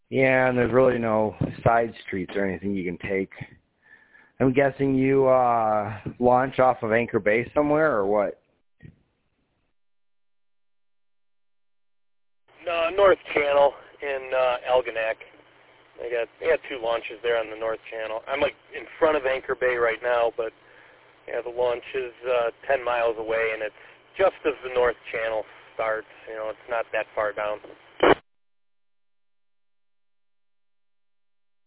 Yeah, and there's really no side streets or anything you can take. I'm guessing you launch off of Anchor Bay somewhere, or what? North Channel in Algonac. They got 2 launches there on the North Channel. I'm like in front of Anchor Bay right now, but yeah, the launch is 10 miles away, and it's just as the North Channel starts. It's not that far down.